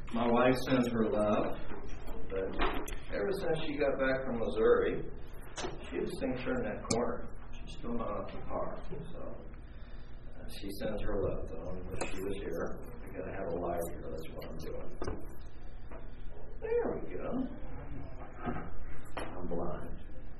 My wife sends her love, but ever since she got back from Missouri, she just thinks her in that corner. She's still not up to par. So she sends her love, though. I wish she was here. I got to have her live here. That's what I'm doing. There we go. I'm blind.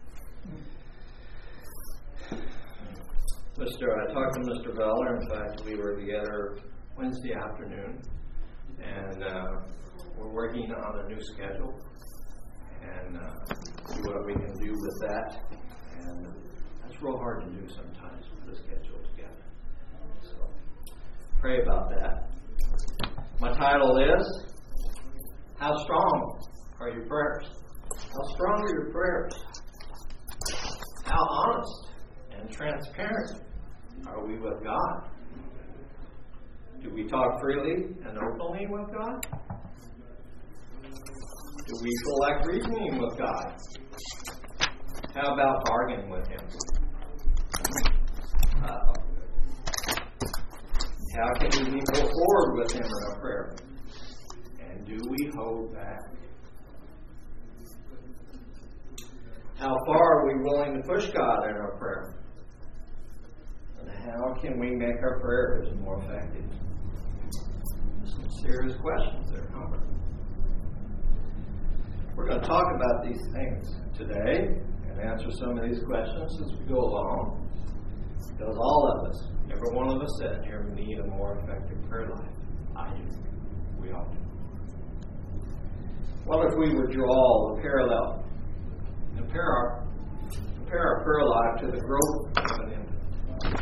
I talked to Mr. Veller. In fact, we were together Wednesday afternoon, and we're working on a new schedule and see what we can do with that. And that's real hard to do sometimes with the schedule together. So pray about that. My title is, How Strong Are Your Prayers? How strong are your prayers? How honest and transparent are we with God? Do we talk freely and openly with God? Do we feel like reasoning with God? How about bargaining with Him? How can we go forward with Him in our prayer? And do we hold back? How far are we willing to push God in our prayer? And how can we make our prayers more effective? Some serious questions there, huh? We're going to talk about these things today and answer some of these questions as we go along. Because all of us, every one of us sitting here, need a more effective prayer life. I do. We all do. What if we would draw the parallel? Compare our prayer life to the growth of an infant.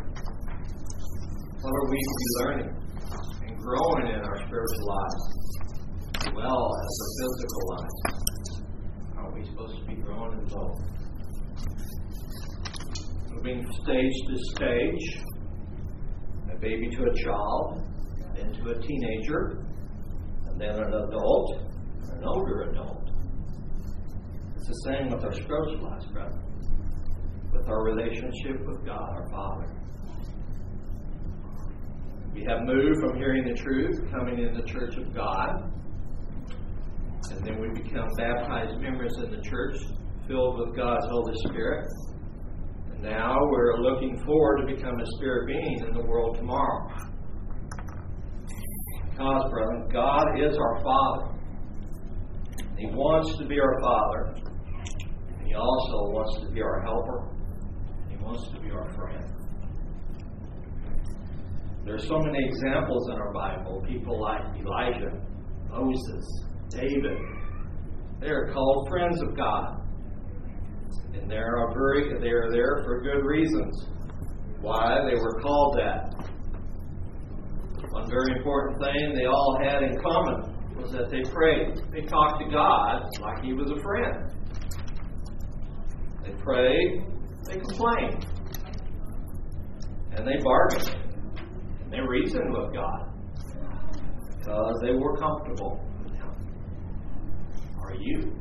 What are we to be learning and growing in our spiritual lives, as well as our physical lives? Are we supposed to be growing in both? Moving stage to stage, a baby to a child, then to a teenager, and then an adult, an older adult. It's the same with our spiritual lives, brother. With our relationship with God, our Father. We have moved from hearing the truth, coming in the church of God, and then we become baptized members in the church, filled with God's Holy Spirit. And now we're looking forward to become a spirit being in the world tomorrow. Because, brother, God is our Father. He wants to be our Father. And He also wants to be our helper. And He wants to be our friend. There are so many examples in our Bible. People like Elijah, Moses, David. They are called friends of God. And they are there for good reasons. Why they were called that. One very important thing they all had in common was that they prayed. They talked to God like He was a friend. They prayed, they complained, and they bargained. And they reasoned with God because they were comfortable with Him. Are you?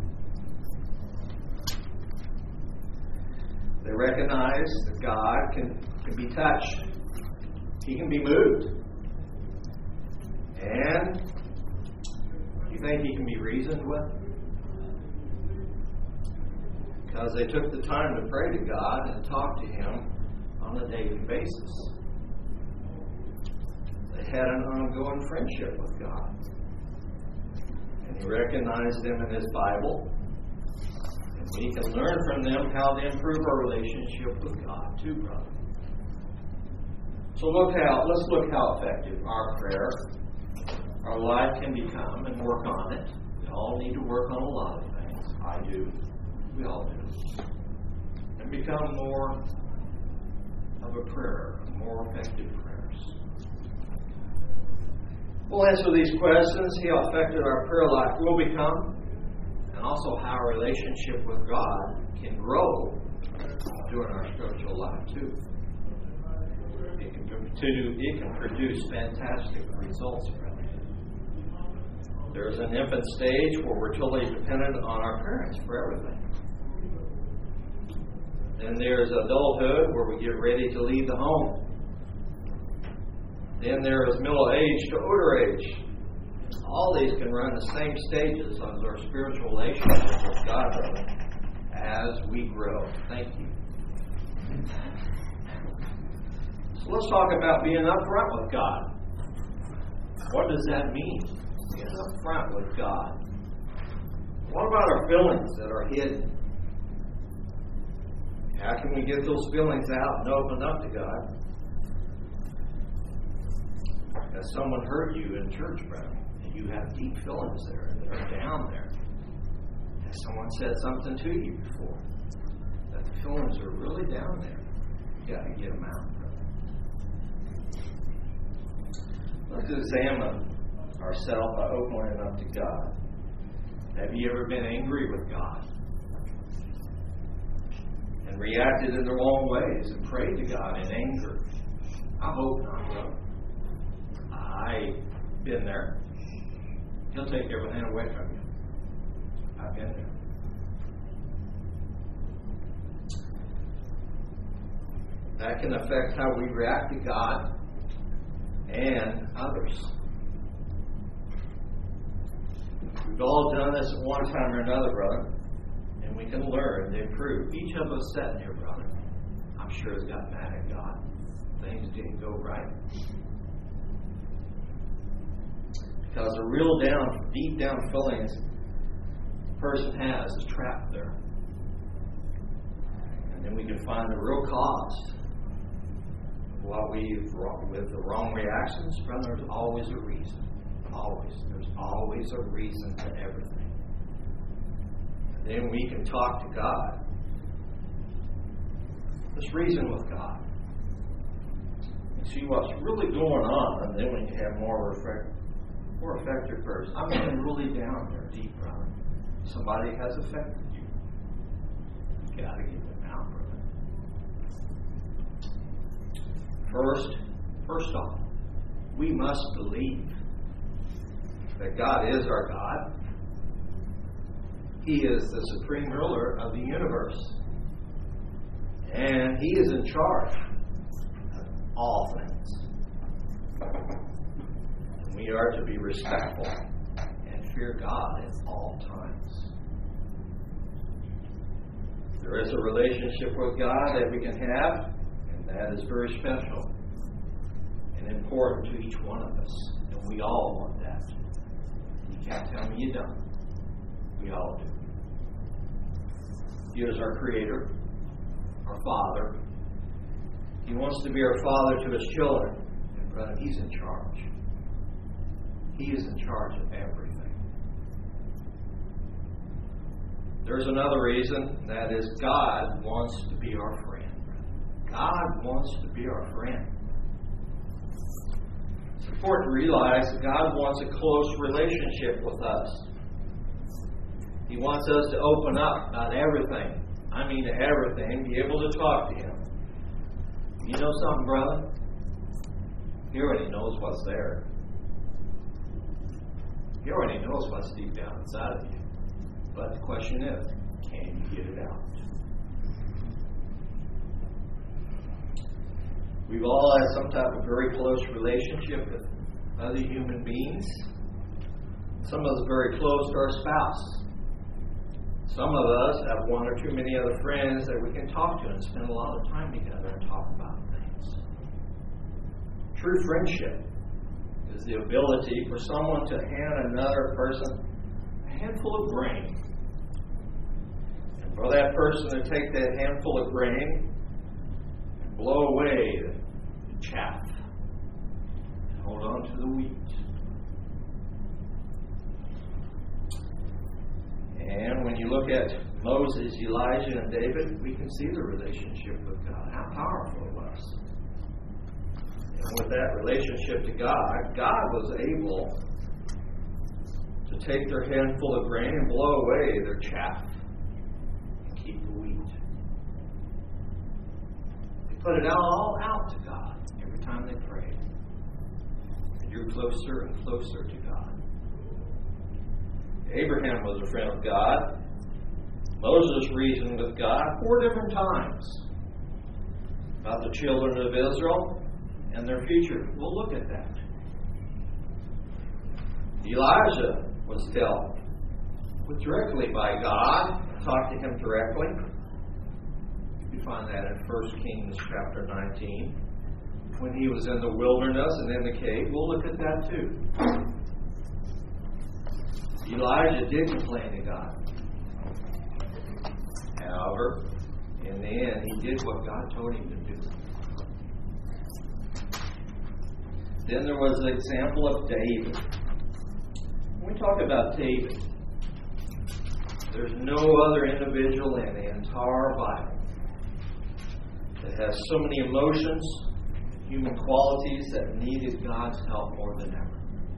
They recognize that God can be touched. He can be moved. And you think He can be reasoned with? Because they took the time to pray to God and talk to Him on a daily basis. They had an ongoing friendship with God. And He recognized them in His Bible. And we can learn from them how to improve our relationship with God too, brother. So let's look how effective our prayer, our life can become, and work on it. We all need to work on a lot of things. I do. We all do. And become more of a prayer, more effective prayers. We'll answer these questions, how effective our prayer life will become, and also how our relationship with God can grow during our spiritual life too. It can produce fantastic results, brother. There's an infant stage where we're totally dependent on our parents for everything. Then there's adulthood where we get ready to leave the home. Then there is middle age to older age. All these can run the same stages as our spiritual relationship with God, brother, as we grow. Thank you. So let's talk about being upfront with God. What does that mean? Being upfront with God. What about our feelings that are hidden? How can we get those feelings out and open up to God? Has someone hurt you in church, brother? And you have deep feelings there that are down there. Has someone said something to you before? That the feelings are really down there. You got to get them out, brother. Let's examine ourselves by opening up to God. Have you ever been angry with God? And reacted in the wrong ways and prayed to God in anger? I hope not, brother. I've been there. He'll take everything away from you. I've been there. That can affect how we react to God and others. We've all done this at one time or another, brother, and we can learn to improve. Each of us sitting here, brother, I'm sure has got mad at God. Things didn't go right. Because the real deep down feelings a person has is trapped there. And then we can find the real cause of what we've wrong with the wrong reactions. Brother, there's always a reason. Always. There's always a reason to everything. And then we can talk to God. Let's reason with God. And see what's really going on, and then we can have more effective person. I'm really down there deep, brother. Somebody has affected you. You got to get them out, brother. First off, we must believe that God is our God. He is the supreme ruler of the universe. And He is in charge of all things. We are to be respectful and fear God at all times. There is a relationship with God that we can have, and that is very special and important to each one of us. And we all want that. You can't tell me you don't. We all do. He is our Creator, our Father. He wants to be our Father to His children. And brother, He's in charge. He is in charge of everything. There's another reason, that is God wants to be our friend. God wants to be our friend. It's important to realize that God wants a close relationship with us. He wants us to open up about everything. I mean everything, be able to talk to Him. You know something, brother? He already knows what's there. He already knows what's deep down inside of you. But the question is, can you get it out? We've all had some type of very close relationship with other human beings. Some of us very close to our spouse. Some of us have one or too many other friends that we can talk to and spend a lot of time together and talk about things. True friendship is the ability for someone to hand another person a handful of grain. And for that person to take that handful of grain and blow away the chaff and hold on to the wheat. And when you look at Moses, Elijah, and David, we can see the relationship with God, how powerful it was. And with that relationship to God, God was able to take their handful of grain and blow away their chaff and keep the wheat. They put it all out to God every time they prayed. And drew closer and closer to God. Abraham was a friend of God. Moses reasoned with God 4 different times about the children of Israel and their future. We'll look at that. Elijah was dealt with directly by God, talked to him directly. You find that in 1 Kings chapter 19. When he was in the wilderness and in the cave, we'll look at that too. Elijah did complain to God. However, in the end, he did what God told him to do. Then there was the example of David. When we talk about David, there's no other individual in the entire Bible that has so many emotions, human qualities that needed God's help more than ever.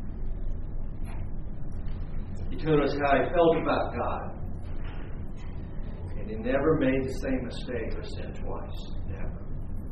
He told us how he felt about God. And he never made the same mistake or sin twice. Never.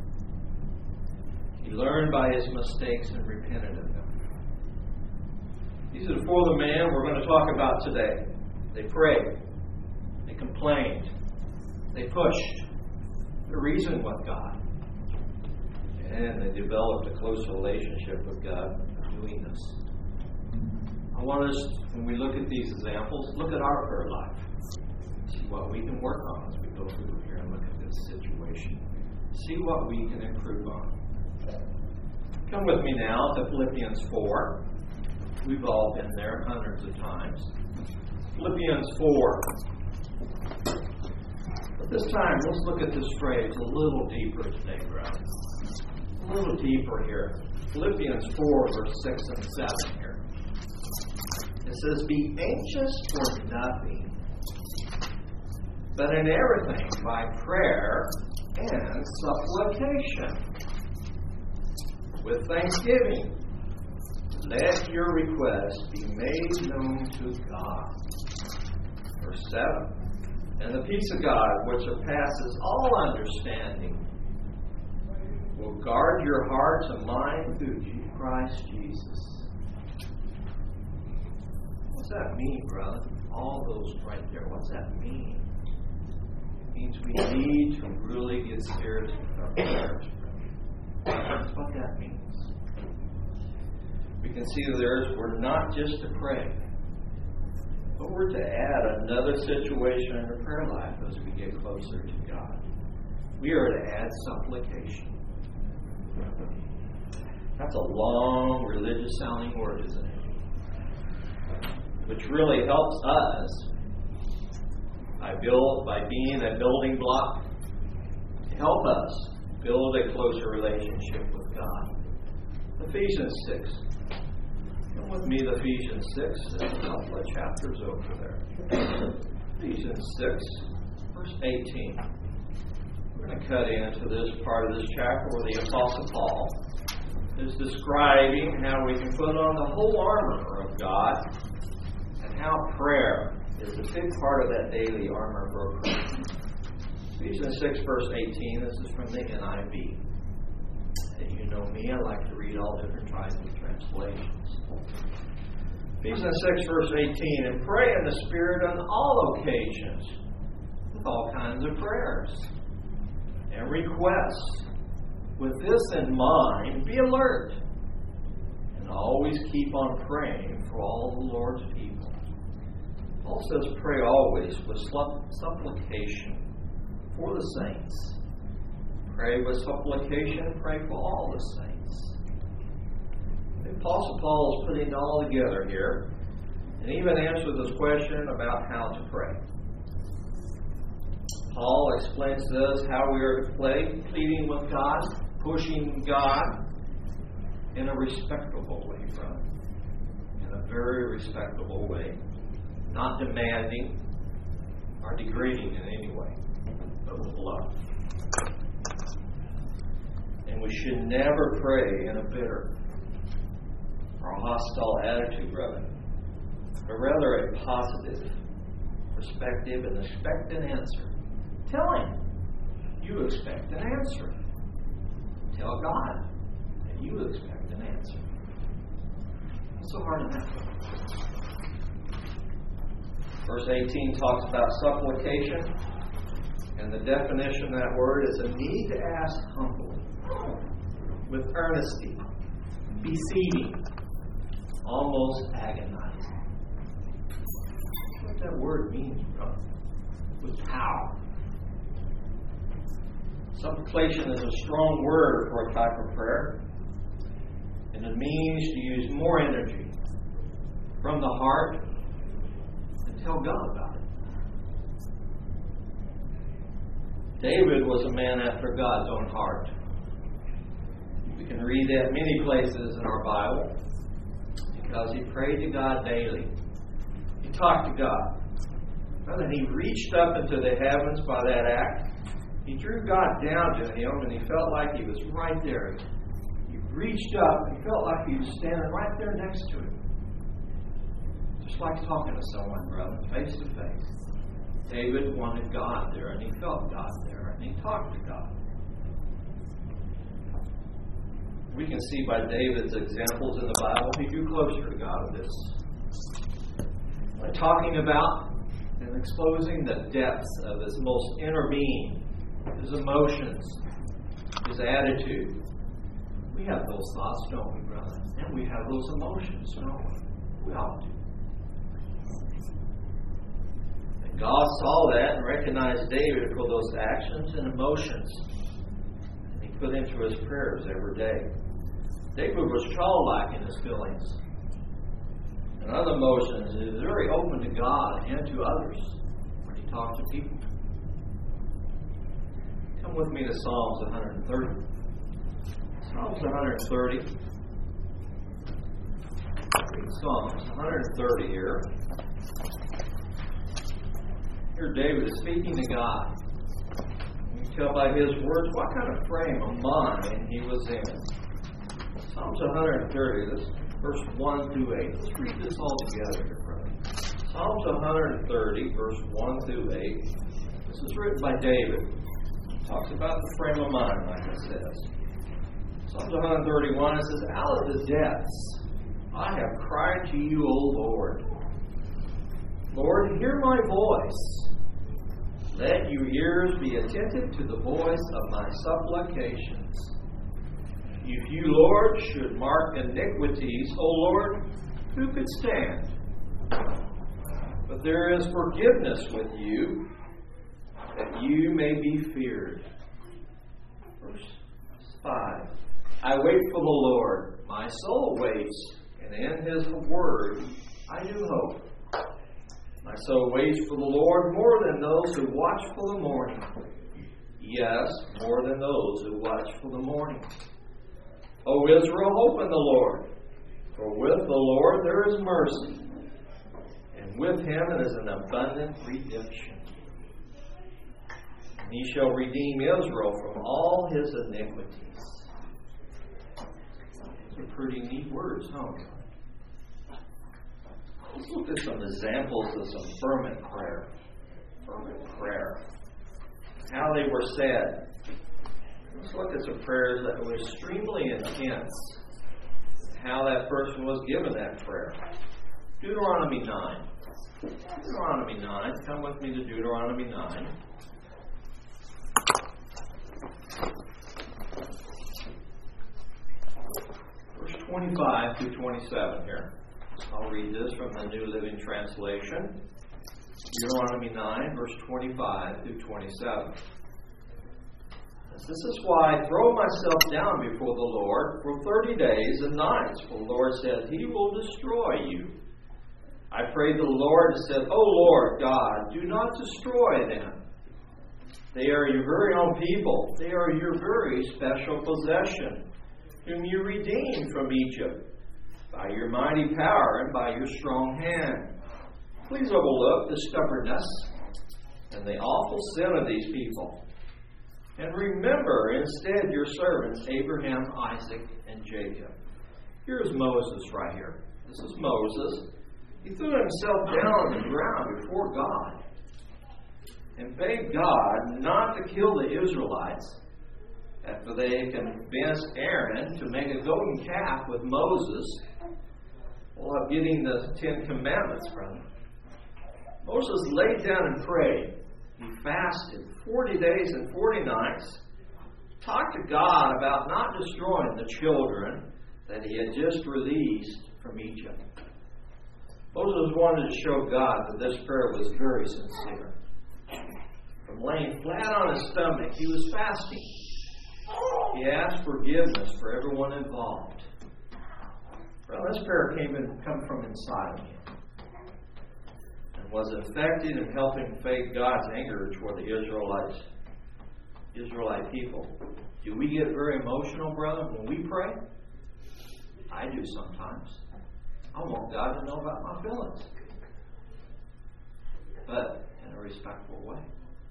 He learned by his mistakes and repented of them. These are the four of the men we're going to talk about today. They prayed. They complained. They pushed. They reasoned with God. And they developed a close relationship with God doing this. I want us, when we look at these examples, look at our prayer life. See what we can work on as we go through here and look at this situation. See what we can improve on. Come with me now to Philippians 4. We've all been there hundreds of times. Philippians 4. But this time, let's look at this phrase a little deeper today, brother. A little deeper here. Philippians 4, verse 6 and 7 here. It says, "Be anxious for nothing, but in everything by prayer and supplication. With thanksgiving, let your requests be made known to God." Verse 7. "And the peace of God, which surpasses all understanding, will guard your hearts and mind through Christ Jesus." What's that mean, brother? All those right there. What's that mean? It means we need to really get serious with our prayers. That's what that means. We can see that we're not just to pray, but we're to add another situation in our prayer life as we get closer to God. We are to add supplication. That's a long, religious-sounding word, isn't it? Which really helps us by being a building block to help us build a closer relationship with God. Ephesians 6. Come with me to Ephesians 6. There's a couple of chapters over there. Ephesians 6, verse 18. We're going to cut into this part of this chapter where the Apostle Paul is describing how we can put on the whole armor of God and how prayer is a big part of that daily armor for a Christian. Ephesians 6, verse 18. This is from the NIV. And you know me, I like to read all different kinds of translations. Ephesians 6, verse 18. "And pray in the Spirit on all occasions, with all kinds of prayers and requests. With this in mind, be alert, and always keep on praying for all the Lord's people." Paul says pray always with supplication for the saints. Pray with supplication, pray for all the saints. The Apostle Paul is putting it all together here, and even answers this question about how to pray. Paul explains to us how we are to pray, pleading with God, pushing God in a respectable way, brother. In a very respectable way. Not demanding or degrading in any way, but with love. And we should never pray in a bitter or hostile attitude, brother, but rather a positive perspective and expect an answer. Tell Him you expect an answer. Tell God that you expect an answer. What's so hard in that? Verse 18 talks about supplication, and the definition of that word is a need to ask humbly, with earnesty, beseeching, almost agonizing. That's what that word means, brother. With power. Supplication is a strong word for a type of prayer. And it means to use more energy from the heart and tell God about it. David was a man after God's own heart. We can read that many places in our Bible because he prayed to God daily. He talked to God. And then he reached up into the heavens by that act. He drew God down to him and he felt like he was right there. He reached up and felt like he was standing right there next to him. Just like talking to someone, brother, face to face. David wanted God there, and he felt God there, and he talked to God. We can see by David's examples in the Bible, he grew closer to God with this. By talking about and exposing the depths of his most inner being, his emotions, his attitude. We have those thoughts, don't we, brother? And we have those emotions, don't we? We all do. God saw that and recognized David for those actions and emotions. And he put into his prayers every day. David was childlike in his feelings and other emotions. He was very open to God and to others when he talked to people. Come with me to Psalms 130. Psalms 130. Read Psalms 130 here. Here David is speaking to God. You can tell by his words what kind of frame of mind he was in. Psalms 130, this verse 1 through 8. Let's read this all together here, brother. Psalms 130, verse 1 through 8. This is written by David. It talks about the frame of mind, like it says. Psalms 131, it says, "Out of the depths I have cried to you, O Lord. Lord, hear my voice. Let your ears be attentive to the voice of my supplications. If you, Lord, should mark iniquities, O Lord, who could stand? But there is forgiveness with you, that you may be feared." Verse 5. "I wait for the Lord. My soul waits, and in his word I do hope. My soul waits for the Lord more than those who watch for the morning. Yes, more than those who watch for the morning. O Israel, hope in the Lord. For with the Lord there is mercy, and with him is an abundant redemption. And he shall redeem Israel from all his iniquities." Those are pretty neat words, huh? Let's look at some examples of some fervent prayer. Fervent prayer. How they were said. Let's look at some prayers that were extremely intense. How that person was given that prayer. Deuteronomy 9. Deuteronomy 9. Come with me to Deuteronomy 9. Verse 25 through 27 here. I'll read this from the New Living Translation. Deuteronomy 9, verse 25 through 27. This is why I throw myself down before the Lord for 30 days and nights. For the Lord said, He will destroy you. I prayed to the Lord and said, O Lord God, do not destroy them. They are your very own people. They are your very special possession, whom you redeemed from Egypt by your mighty power and by your strong hand. Please overlook the stubbornness and the awful sin of these people. And remember instead your servants Abraham, Isaac, and Jacob. Here's Moses right here. This is Moses. He threw himself down on the ground before God and begged God not to kill the Israelites after they convinced Aaron to make a golden calf with Moses while getting the 10 Commandments from him. Moses laid down and prayed. He fasted 40 days and 40 nights, talked to God about not destroying the children that he had just released from Egypt. Moses wanted to show God that this prayer was very sincere. From laying flat on his stomach, he was fasting. He asked forgiveness for everyone involved. Well, this prayer come from inside of him and was effective in helping fade God's anger toward the Israelite people. Do we get very emotional, brother, when we pray? I do sometimes. I want God to know about my feelings, but in a respectful way.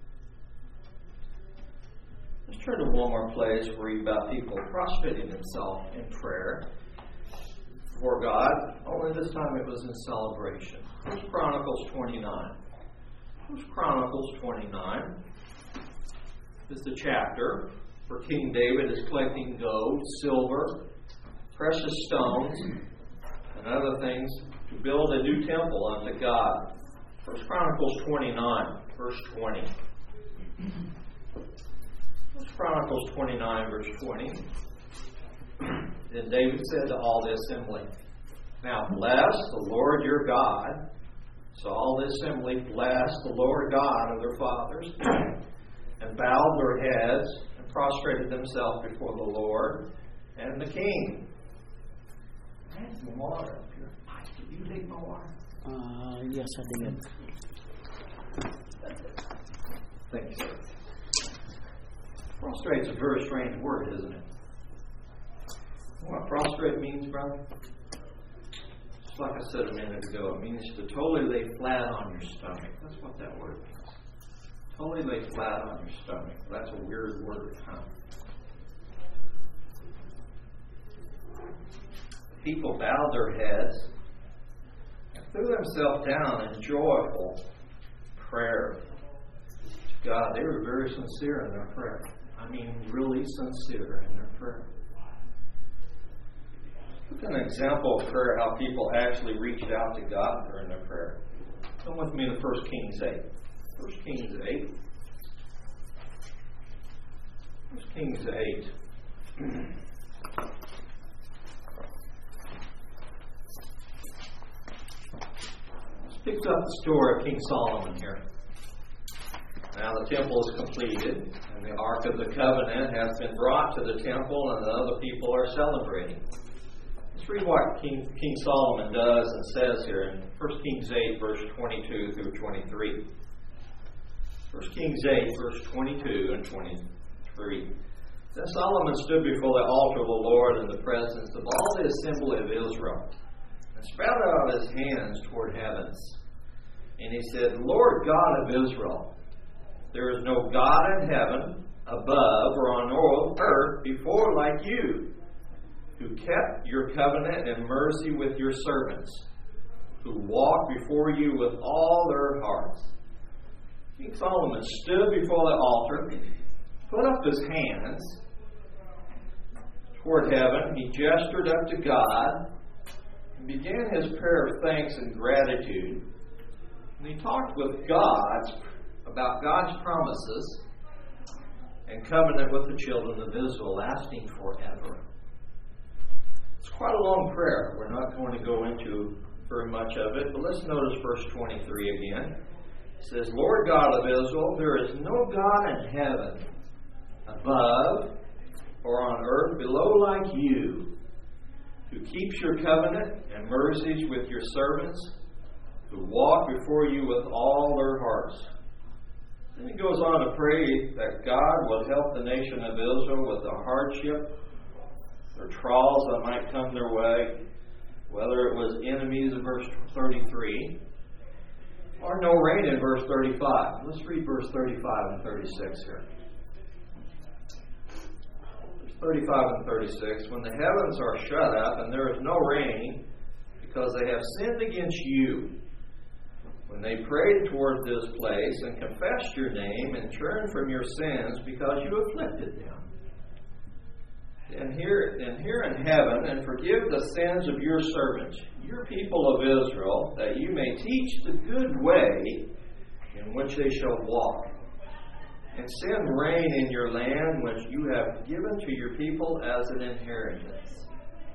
Let's turn to one more place where we read about people prostrating themselves in prayer before God. Only this time it was in celebration. 1 Chronicles 29. 1 Chronicles 29 is the chapter where King David is collecting gold, silver, precious stones, and other things to build a new temple unto God. 1 Chronicles 29, verse 20. 1 Chronicles 29, verse 20. Then David said to all the assembly, "Now bless the Lord your God." So all the assembly blessed the Lord God of their fathers and bowed their heads and prostrated themselves before the Lord and the king. That's the water. Did you take my water? Yes, I did. Thank you, sir. Prostrate is a very strange word, isn't it? You know what prostrate means, brother? Just like I said a minute ago, it means to totally lay flat on your stomach. That's what that word means. Totally lay flat on your stomach. That's a weird word, huh? People bowed their heads and threw themselves down in joyful prayer to God. They were very sincere in their prayer. I mean, really sincere in their prayer. Look at an example of prayer, how people actually reached out to God during their prayer. Come with me to 1 Kings 8. 1 Kings 8. 1 Kings 8. Picks up the story of King Solomon here. Now the temple is completed, and the Ark of the Covenant has been brought to the temple, and the other people are celebrating. Let's read what King Solomon does and says here in 1 Kings 8, verse 22 through 23. 1 Kings 8, verse 22 and 23. Then Solomon stood before the altar of the Lord in the presence of all the assembly of Israel, and spread out his hands toward heavens. And he said, "Lord God of Israel, there is no God in heaven, above, or on earth before like you, who kept your covenant and mercy with your servants, who walk before you with all their hearts." King Solomon stood before the altar, put up his hands toward heaven. He gestured up to God and began his prayer of thanks and gratitude. And he talked with God about God's promises and covenant with the children of Israel, lasting forever. It's quite a long prayer. We're not going to go into very much of it, but let's notice verse 23 again. It says, "Lord God of Israel, there is no God in heaven, above or on earth below like you, who keeps your covenant and mercies with your servants, who walk before you with all their hearts." Then he goes on to pray that God would help the nation of Israel with the hardship or trials that might come their way, whether it was enemies in verse 33 or no rain in verse 35. Let's read verse 35 and 36 here. 35 and 36, "When the heavens are shut up and there is no rain, because they have sinned against you, when they prayed toward this place and confessed your name and turned from your sins because you afflicted them, and hear in heaven and forgive the sins of your servants, your people of Israel, that you may teach the good way in which they shall walk, and send rain in your land which you have given to your people as an inheritance."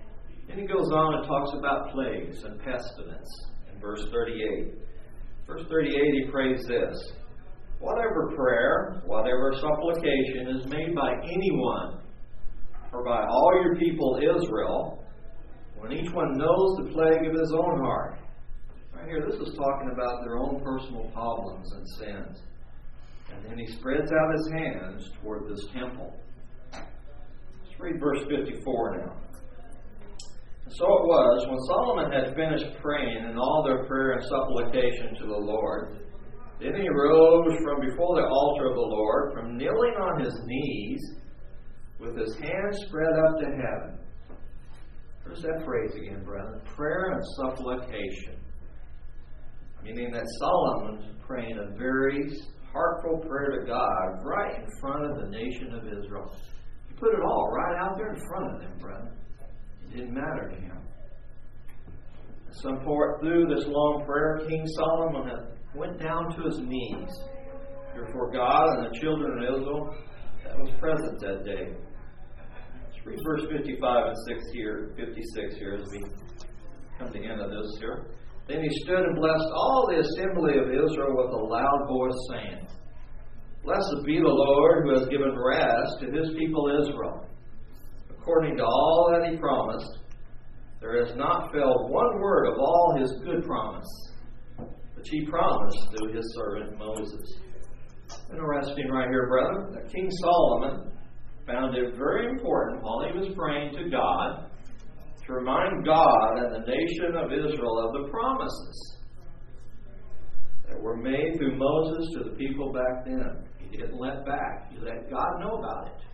Then he goes on and talks about plagues and pestilence in verse 38. Verse 38, he prays this: whatever prayer, whatever supplication is made by anyone, or by all your people Israel, when each one knows the plague of his own heart. Right here, this is talking about their own personal problems and sins. And then he spreads out his hands toward this temple. Let's read verse 54 now. And so it was, when Solomon had finished praying in all their prayer and supplication to the Lord, then he rose from before the altar of the Lord, from kneeling on his knees, with his hands spread up to heaven. Where's that phrase again, brethren? Prayer and supplication. Meaning that Solomon's praying a very heartfelt prayer to God right in front of the nation of Israel. He put it all right out there in front of them, brethren. It didn't matter to him. At some point through this long prayer, King Solomon went down to his knees before God and the children of Israel that was present that day. Let's read verse 55 and 56 here as we come to the end of this here. Then he stood and blessed all the assembly of Israel with a loud voice, saying, Blessed be the Lord, who has given rest to his people Israel. According to all that he promised, there has not failed one word of all his good promise, which he promised through his servant Moses. Interesting right here, brethren, that King Solomon found it very important while he was praying to God to remind God and the nation of Israel of the promises that were made through Moses to the people back then. He didn't let back. He let God know about it.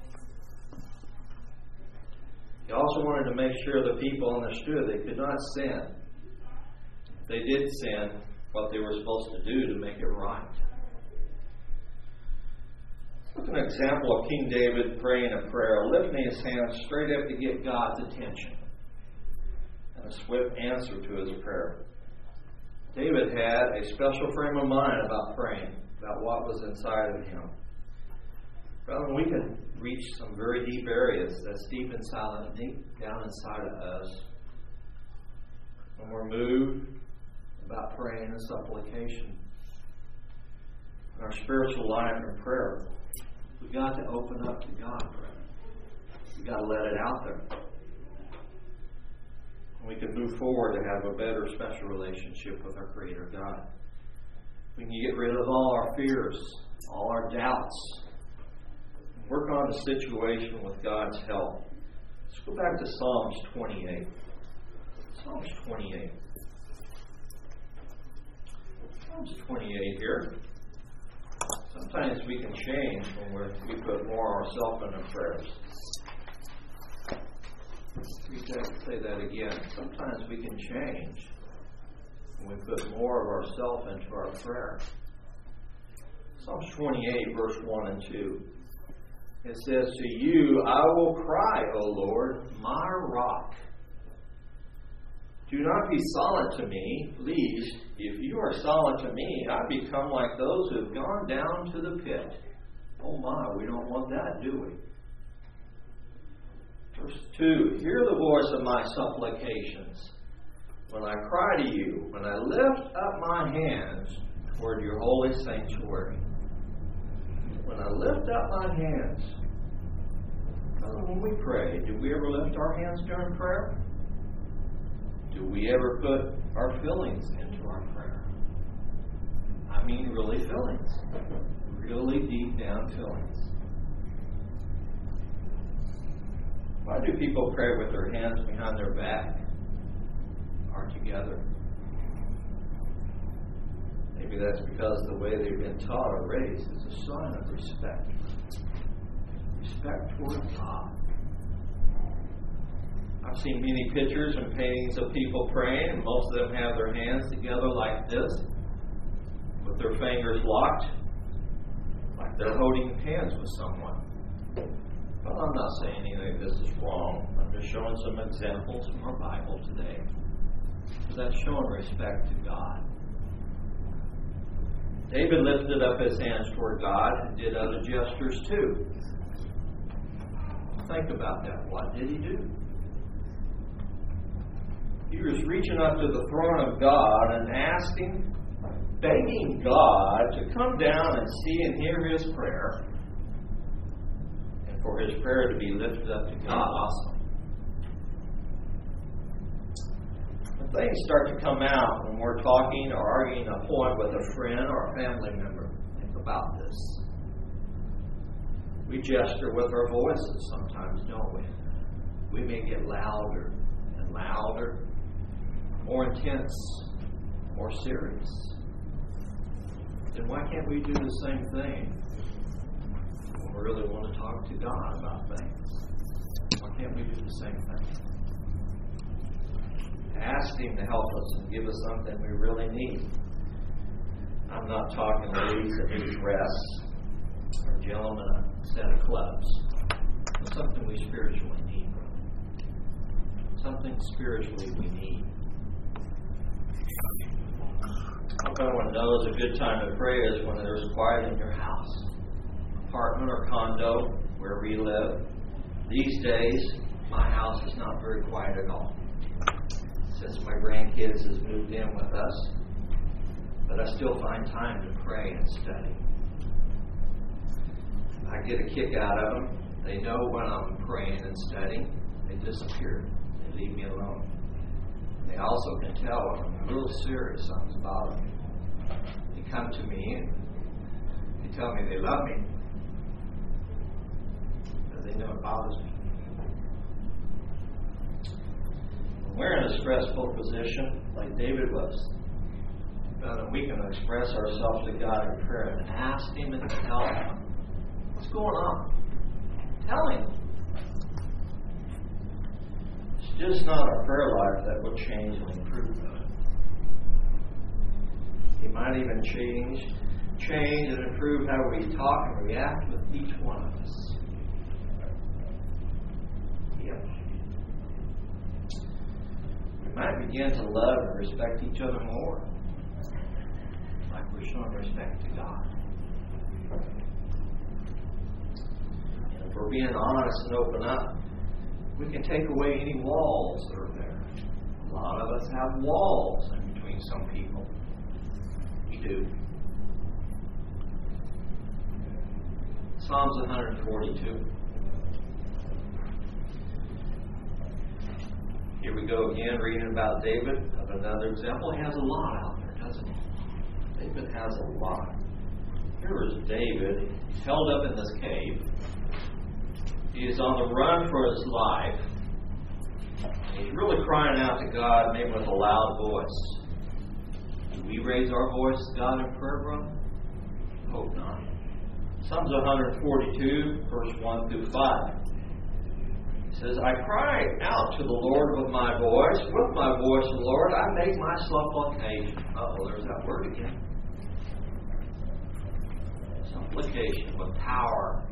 He also wanted to make sure the people understood they could not sin. If they did sin, what they were supposed to do to make it right. Look at an example of King David praying a prayer, lifting his hands straight up to get God's attention. And a swift answer to his prayer. David had a special frame of mind about praying, about what was inside of him. Brother, we can reach some very deep areas that's deep inside, deep down inside of us. When we're moved about praying and supplication, in our spiritual life and prayer, we've got to open up to God, brother. We've got to let it out there. We can move forward to have a better special relationship with our Creator God. We can get rid of all our fears, all our doubts. Work on the situation with God's help. Let's go back to Psalms 28. Psalms 28. Psalms 28 here. Sometimes we can change when we put more of ourselves in our prayers. Say that again. Sometimes we can change when we put more of ourselves into our prayer. Psalms 28, verse 1 and 2. It says, To you I will cry, O Lord, my rock. Do not be silent to me. Please, if you are silent to me, I become like those who have gone down to the pit. Oh my, we don't want that, do we? Verse 2, Hear the voice of my supplications when I cry to you, when I lift up my hands toward your holy sanctuary. When I lift up my hands. When we pray, do we ever lift our hands during prayer? Do we ever put our feelings into our prayer? I mean really feelings. Really deep down feelings. Why do people pray with their hands behind their back or together? Maybe that's because the way they've been taught or raised is a sign of respect. Respect toward God. I've seen many pictures and paintings of people praying, and most of them have their hands together like this, with their fingers locked, like they're holding hands with someone. But I'm not saying anything this is wrong. I'm just showing some examples from our Bible today. Because that's showing respect to God. David lifted up his hands toward God and did other gestures too. Think about that. What did he do? He was reaching up to the throne of God and asking, begging God to come down and see and hear his prayer, and for his prayer to be lifted up to God also. When things start to come out when we're talking or arguing a point with a friend or a family member, think about this. We gesture with our voices sometimes, don't we? We may get louder and louder, more intense, more serious. Then why can't we do the same thing when we really want to talk to God about things? Why can't we do the same thing? Ask Him to help us and give us something we really need. I'm not talking ladies that need dress or gentlemen a set of clubs. It's something we spiritually need. Something spiritually we need. Everyone knows a good time to pray is when there's quiet in your house, apartment or condo, wherever you live. These days, my house is not very quiet at all, since my grandkids has moved in with us. But I still find time to pray and study. I get a kick out of them. They know when I'm praying and studying. They disappear. They leave me alone. They also can tell when I'm a little serious, something's bothering me. They come to me and they tell me they love me, but they know it bothers me. When we're in a stressful position, like David was, then we can express ourselves to God in prayer and ask Him and tell Him what's going on. Tell Him. It's just not our prayer life that will change and improve that. He might even change and improve how we talk and react with each one of us. Yep. We might begin to love and respect each other more, like we're showing respect to God. And if we're being honest and open up, we can take away any walls that are there. A lot of us have walls in between some people. We do. Psalms 142. Here we go again, reading about David. Of another example, he has a lot out there, doesn't he? David has a lot. Here is David. He's held up in this cave. He is on the run for his life. He's really crying out to God, maybe with a loud voice. Do we raise our voice to God in prayer, brother? Hope not. Psalms 142, verse 1 through 5. It says, I cry out to the Lord with my voice. With my voice, Lord, I make my supplication. There's that word again. Supplication with power.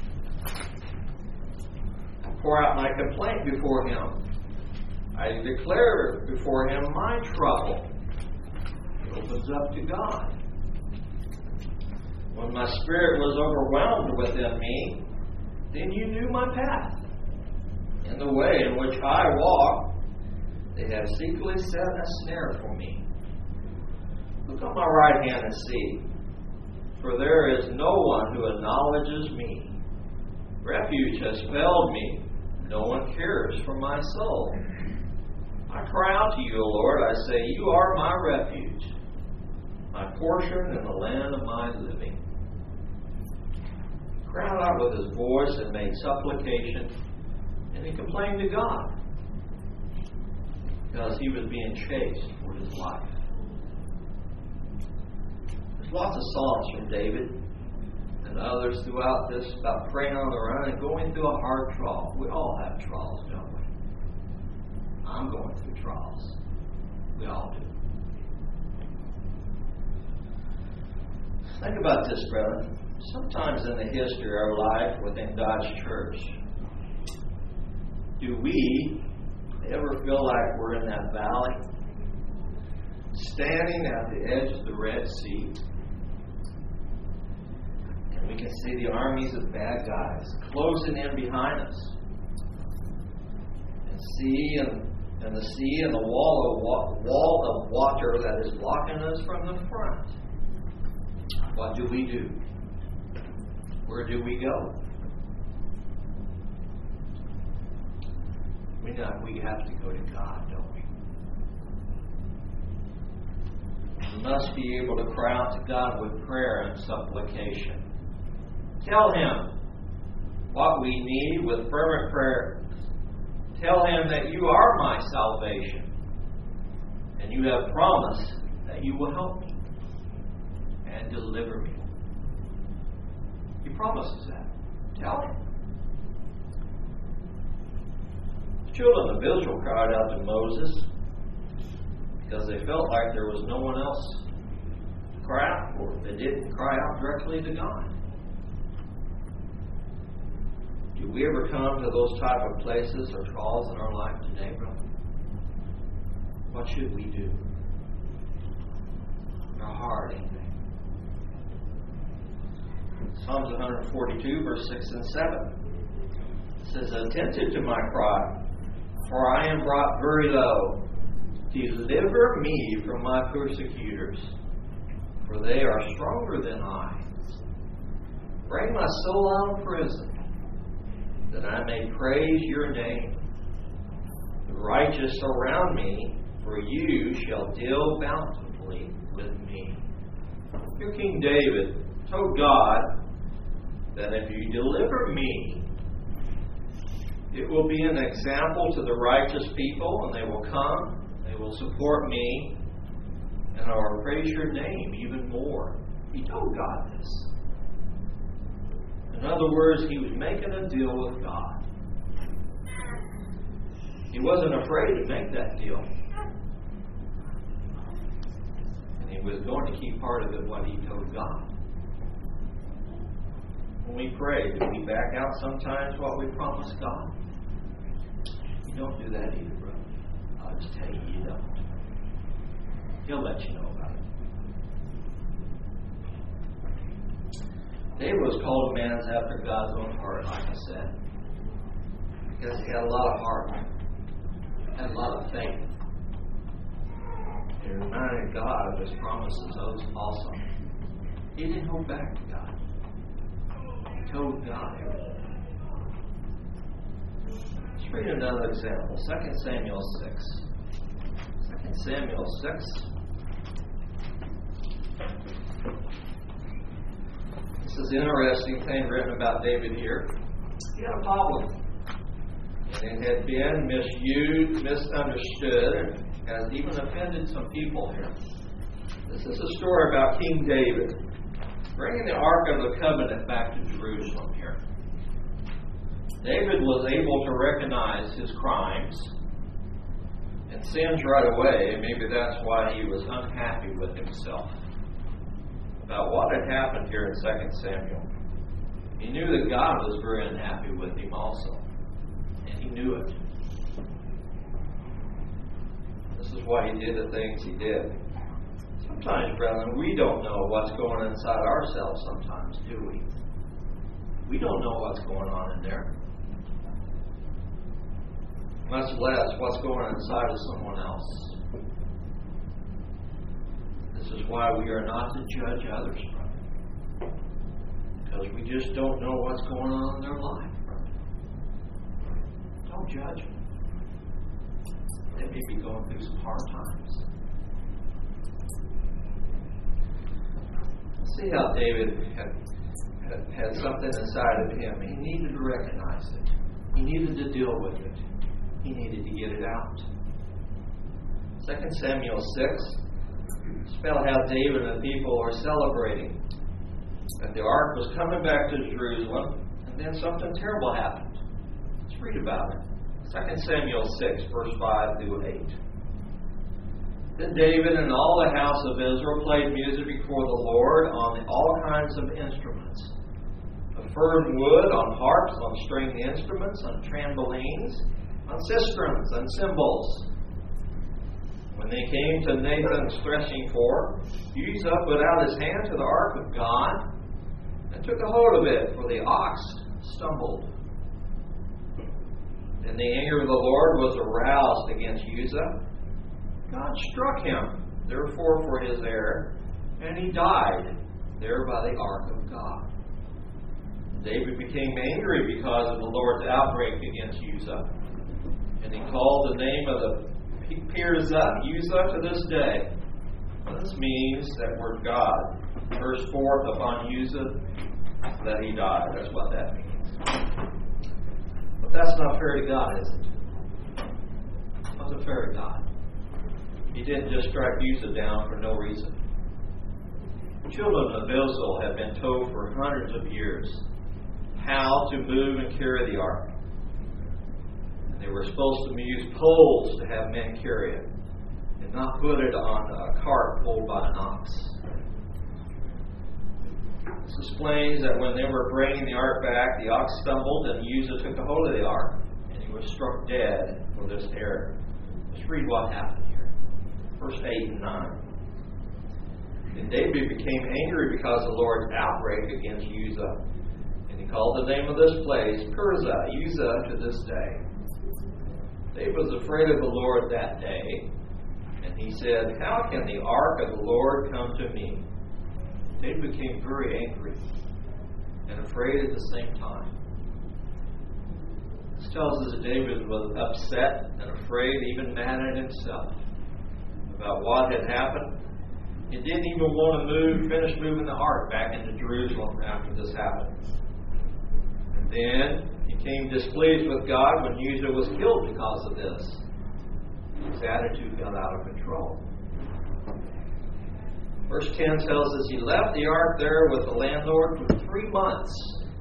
I pour out my complaint before Him. I declare before Him my trouble. It opens up to God. When my spirit was overwhelmed within me, then you knew my path. In the way in which I walk, they have secretly set a snare for me. Look on my right hand and see, for there is no one who acknowledges me. Refuge has failed me. No one cares for my soul. I cry out to you, O Lord. I say, you are my refuge, my portion in the land of my living. He cried out with his voice and made supplication, and he complained to God because he was being chased for his life. There's lots of songs from David and others throughout this about praying on the run and going through a hard trial. We all have trials, don't we? I'm going through trials. We all do. Think about this, brother. Sometimes in the history of our life within God's church, do we ever feel like we're in that valley, standing at the edge of the Red Sea, and we can see the armies of bad guys closing in behind us, and see and and the sea and the wall of water that is blocking us from the front. What do we do? Where do we go? We have to go to God, don't we? We must be able to cry out to God with prayer and supplication. Tell Him what we need with fervent prayer. Tell Him that you are my salvation, and you have promised that you will help me and deliver me. He promises that. Tell Him. The children of Israel cried out to Moses because they felt like there was no one else to cry out for. They didn't cry out directly to God. Do we ever come to those type of places or calls in our life today, brother? What should we do? Our heart, ain't they? Psalms 142, verse 6 and 7 says, "Attend to my cry, for I am brought very low. Deliver me from my persecutors, for they are stronger than I. Bring my soul out of prison, that I may praise your name. The righteous surround me, for you shall deal bountifully with me." Here King David told God that if you deliver me, it will be an example to the righteous people, and they will come, they will support me, and I will praise your name even more. He told God this. In other words, he was making a deal with God. He wasn't afraid to make that deal. And he was going to keep part of it what he told God. When we pray, do we back out sometimes what we promise God? You don't do that either, brother. I'll just tell you, you don't. He'll let you know about it. David was called a man after God's own heart, like I said. Because he had a lot of heart. Had a lot of faith. He reminded God of his promises also. He didn't hold back to God. He told God everything. Let's read another example. 2 Samuel 6. 2 Samuel 6. This is an interesting thing written about David here. He had a problem. And it had been misused, misunderstood, and has even offended some people here. This is a story about King David bringing the Ark of the Covenant back to Jerusalem here. David was able to recognize his crimes and sins right away. Maybe that's why he was unhappy with himself about what had happened here in 2 Samuel. He knew that God was very unhappy with him also. And he knew it. This is why he did the things he did. Sometimes, brethren, we don't know what's going on inside ourselves sometimes, do we? We don't know what's going on in there. Much less what's going on inside of someone else. This is why we are not to judge others, brother. Because we just don't know what's going on in their life, brother. Don't judge them. They may be going through some hard times. See how David had something inside of him. He needed to recognize it. He needed to deal with it. He needed to get it out. 2 Samuel 6 spelled how David and the people were celebrating that the ark was coming back to Jerusalem, and then something terrible happened. Let's read about it. 2 Samuel 6, verse 5 through 8. Then David and all the house of Israel played music before the Lord on all kinds of instruments. Of fern wood, on harps, on stringed instruments, on trampolines, on cisterns and cymbals. When they came to Nathan's threshing floor, Uzzah put out his hand to the ark of God and took a hold of it, for the ox stumbled. And the anger of the Lord was aroused against Uzzah. God struck him, therefore, for his error, and he died there by the ark of God. David became angry because of the Lord's outbreak against Uzzah. And he called the name of the Perizah, Uzzah, to this day. This means that word God burst forth upon Uzzah that he died. That's what that means. But that's not fair to God, is it? It's not fair to God. He didn't just strike Uzzah down for no reason. The children of Israel had been told for hundreds of years how to move and carry the ark. And they were supposed to use poles to have men carry it, and not put it on a cart pulled by an ox. This explains that when they were bringing the ark back, the ox stumbled and Uzzah took a hold of the ark, and he was struck dead for this error. Let's read what happened here. Verse 8 and 9. And David became angry because of the Lord's outbreak against Uzzah. And he called the name of this place Perizah, Uzzah, to this day. David was afraid of the Lord that day. And he said, how can the ark of the Lord come to me? David became very angry and afraid at the same time. This tells us that David was upset and afraid, even mad at himself about what had happened. He didn't even want to finish moving the ark back into Jerusalem after this happened. And then he became displeased with God when Uzzah was killed because of this. His attitude got out of control. Verse 10 tells us he left the ark there with the landlord for 3 months.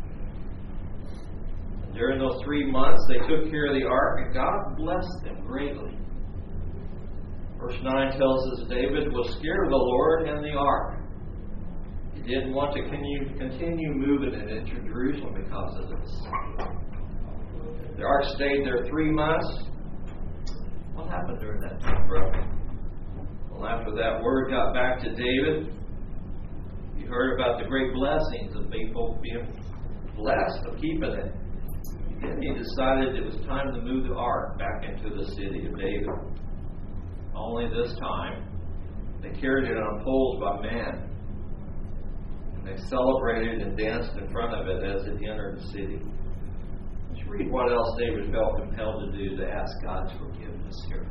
And during those 3 months, they took care of the ark, and God blessed them greatly. Verse 9 tells us David was scared of the Lord and the ark. He didn't want to continue moving it into Jerusalem because of this. The ark stayed there 3 months. What happened during that time, brother? Well, after that word got back to David, he heard about the great blessings of people being blessed of keeping it. Then he decided it was time to move the ark back into the city of David. Only this time, they carried it on poles by man. And they celebrated and danced in front of it as it entered the city. Let's read what else David felt compelled to do to ask God's forgiveness here.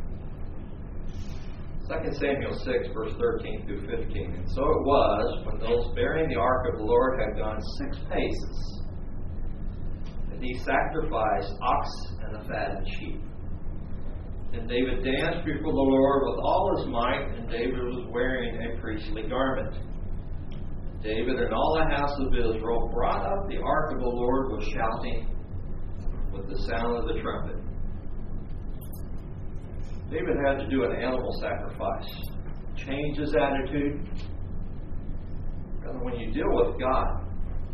2 Samuel 6, verse 13 through 15. And so it was, when those bearing the ark of the Lord had gone 6 paces, that he sacrificed ox and a fattened sheep. And David danced before the Lord with all his might, and David was wearing a priestly garment. David and all the house of Israel brought up the ark of the Lord with shouting, with the sound of the trumpet. David had to do an animal sacrifice, change his attitude. Because when you deal with God,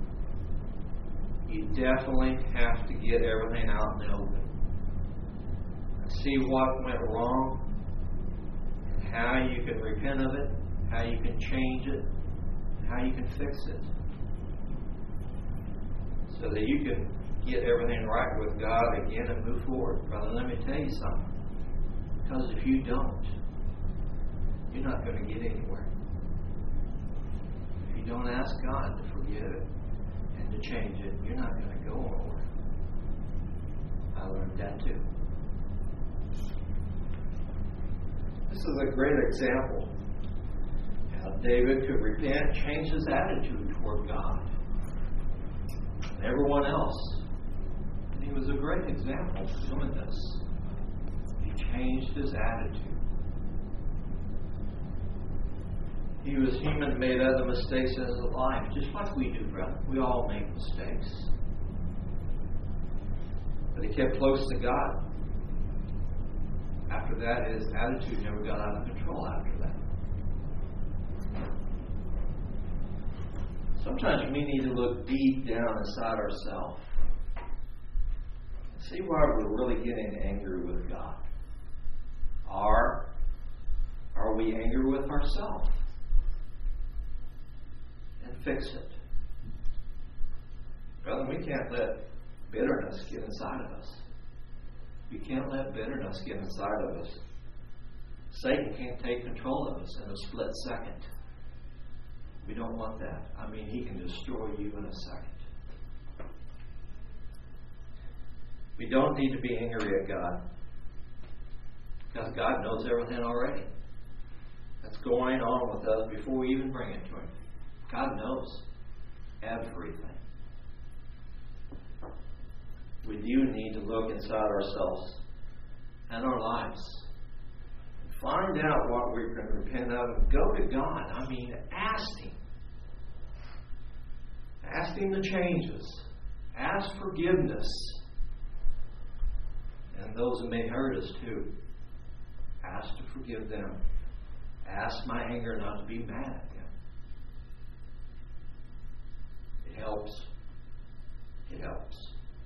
you definitely have to get everything out in the open. See what went wrong, and how you can repent of it, how you can change it, and how you can fix it. So that you can get everything right with God again and move forward. Brother, let me tell you something. Because if you don't, you're not going to get anywhere. If you don't ask God to forgive it and to change it, you're not going to go nowhere. I learned that too. This is a great example how David could repent, change his attitude toward God and everyone else. And he was a great example for doing this. He changed his attitude. He was human, made other mistakes in his life, just like we do, brother. We all make mistakes. But he kept close to God. After that, his attitude never got out of control after that. Sometimes we need to look deep down inside ourselves and see why we're really getting angry with God. Are we angry with ourselves? And fix it. Brother, we can't let bitterness get inside of us. We can't let bitterness get inside of us. Satan can't take control of us in a split second. We don't want that. I mean, he can destroy you in a second. We don't need to be angry at God, because God knows everything already that's going on with us before we even bring it to Him. God knows everything. We do need to look inside ourselves and our lives. Find out what we can repent of and go to God. I mean, ask Him. Ask Him to change us. Ask forgiveness. And those who may hurt us too. Ask to forgive them. Ask my anger not to be mad at them. It helps. It helps.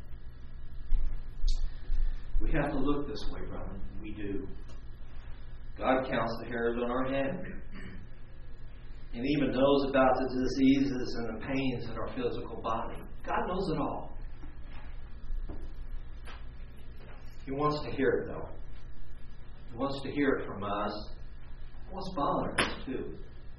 We have to look this way, brother. We do. God counts the hairs on our head. And even knows about the diseases and the pains in our physical body. God knows it all. He wants to hear it, though. He wants to hear it from us. What's bothering us, too?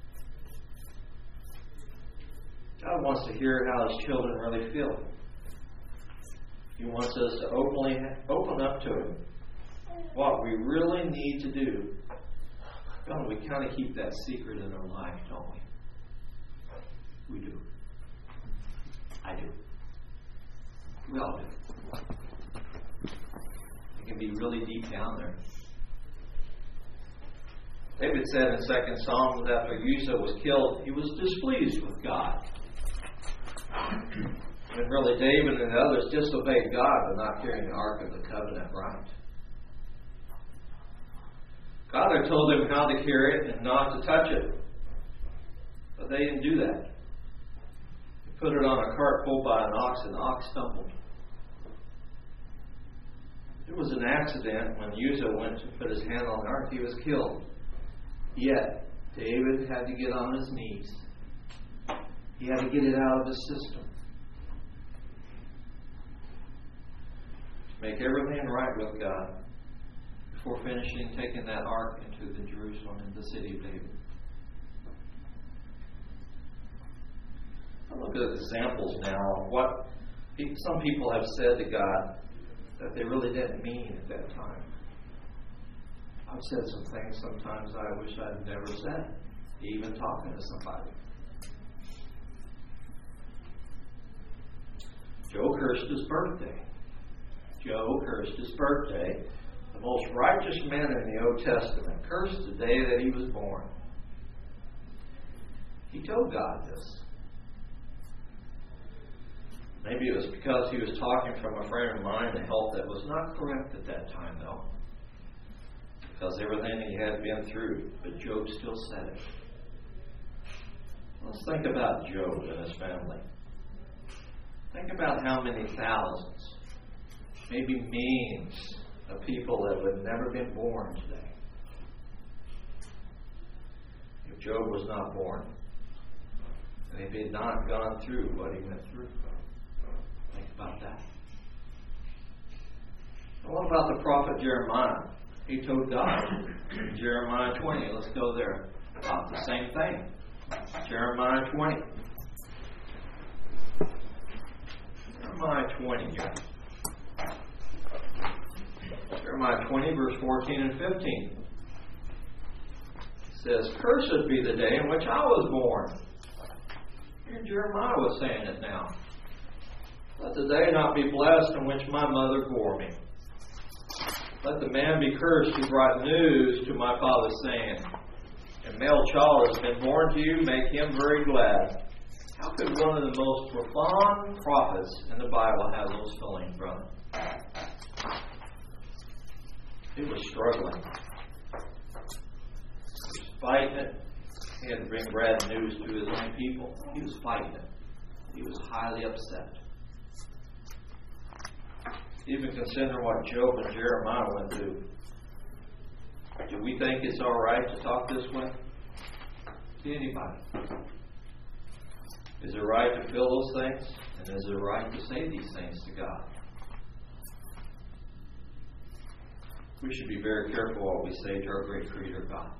God wants to hear how His children really feel. He wants us to open up to Him what we really need to do. God, we kind of keep that secret in our life, don't we? We do. I do. We all do. It can be really deep down there. David said in 2 Psalms, after Uzzah was killed, he was displeased with God. And really, David and the others disobeyed God by not carrying the Ark of the Covenant right. God had told them how to carry it and not to touch it. But they didn't do that. They put it on a cart pulled by an ox, and the ox stumbled. There was an accident when Uzzah went to put his hand on the ark. He was killed. Yet, David had to get on his knees. He had to get it out of the system. Make everything right with God before finishing taking that ark into the Jerusalem and the city of David. I'll look at examples now of what some people have said to God that they really didn't mean at that time. I've said some things sometimes I wish I'd never said, even talking to somebody. Joe cursed his birthday. Joe cursed his birthday. The most righteous man in the Old Testament cursed the day that he was born. He told God this. Maybe it was because he was talking from a frame of mind and health that was not correct at that time, though. Because everything he had been through. But Job still said it. Let's think about Job and his family. Think about how many thousands, maybe millions of people that would have never been born today. If Job was not born, and if he had not gone through what he went through. Think about that. And what about the prophet Jeremiah? He told God in Jeremiah 20, let's go there, about the same thing. Jeremiah 20. Jeremiah 20 here. Jeremiah 20, verse 14 and 15. It says, "Cursed be the day in which I was born." Here Jeremiah was saying it now. "Let the day not be blessed in which my mother bore me. Let the man be cursed who brought news to my father, saying, a male child has been born to you, make him very glad." How could one of the most profound prophets in the Bible have those feelings, brother? He was struggling. He was fighting it. He had to bring bad news to his own people. He was fighting it. He was highly upset. Even consider what Job and Jeremiah went through. Do we think it's all right to talk this way to anybody? Is it right to feel those things? And is it right to say these things to God? We should be very careful what we say to our great Creator God.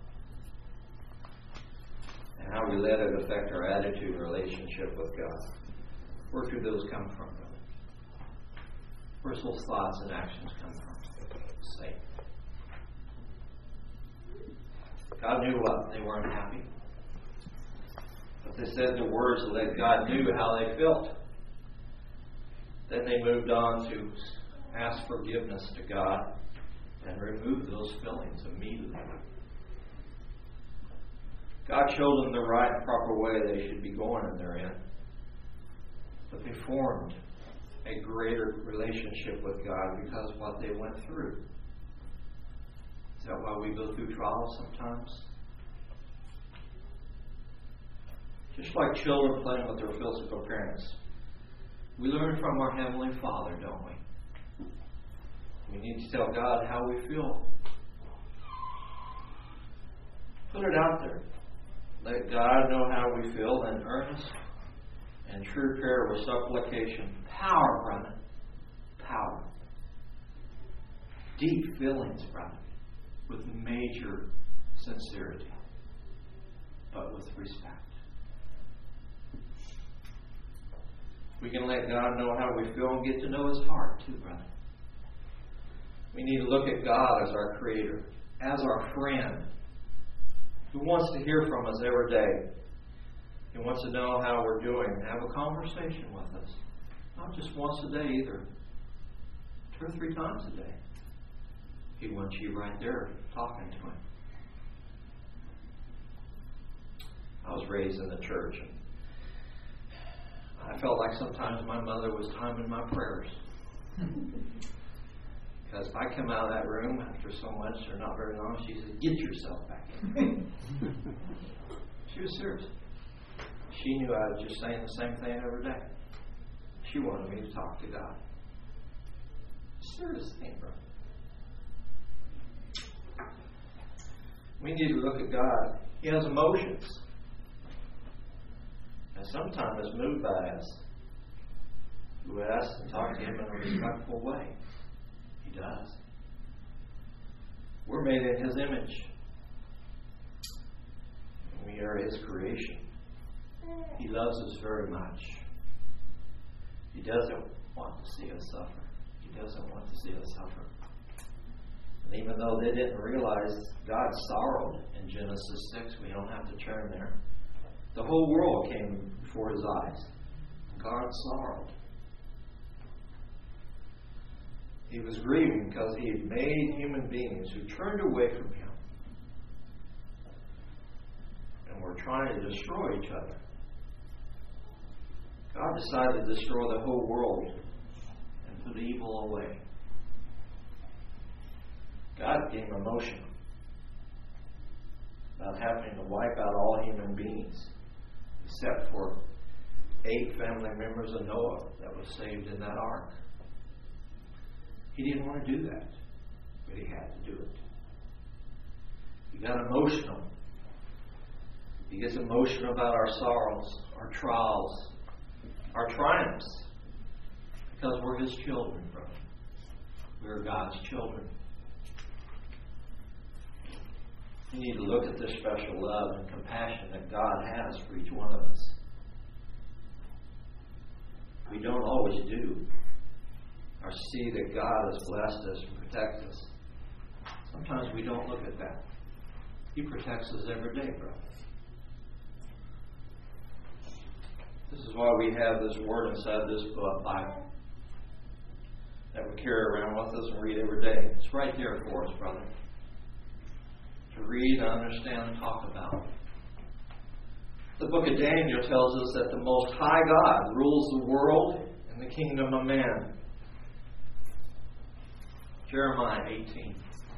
And how we let it affect our attitude and relationship with God. Where do those come from, brother? Where's those thoughts and actions come from? Satan. God knew what? They weren't happy. But they said the words that God knew how they felt. Then they moved on to ask forgiveness to God and remove those feelings immediately. God showed them the right and proper way they should be going in their end. But they formed a greater relationship with God because of what they went through. Is that why we go through trials sometimes? Just like children playing with their physical parents. We learn from our Heavenly Father, don't we? We need to tell God how we feel. Put it out there. Let God know how we feel in earnest and true prayer with supplication. Power, brother. Power. Deep feelings, brother. With major sincerity. But with respect. We can let God know how we feel and get to know His heart too, brother. We need to look at God as our Creator, as our friend, who wants to hear from us every day. He wants to know how we're doing and have a conversation with us. Not just once a day either. 2 or 3 times a day. He wants you right there talking to Him. I was raised in the church. And I felt like sometimes my mother was timing my prayers. Because if I come out of that room after so much or not very long, she said, "Get yourself back in." She was serious. She knew I was just saying the same thing every day. She wanted me to talk to God. Serious thing, bro. We need to look at God. He has emotions. And sometimes it's moved by us. We ask and talk to Him in a respectful way. He does. We're made in His image. We are His creation. He loves us very much. He doesn't want to see us suffer. He doesn't want to see us suffer. And even though they didn't realize God sorrowed in Genesis 6, we don't have to turn there. The whole world came before His eyes. God sorrowed. He was grieving because He had made human beings who turned away from Him and were trying to destroy each other. God decided to destroy the whole world and put evil away. God became emotional about having to wipe out all human beings except for 8 family members of Noah that was saved in that ark. He didn't want to do that, but He had to do it. He got emotional. He gets emotional about our sorrows, our trials, our triumphs, because we're His children, brother. We're God's children. We need to look at this special love and compassion that God has for each one of us. We don't always do or see that God has blessed us and protected us. Sometimes we don't look at that. He protects us every day, brother. This is why we have this word inside this Bible that we carry around with us and read every day. It's right there for us, brother. To read, understand, and talk about. The book of Daniel tells us that the Most High God rules the world and the kingdom of man. Jeremiah 18.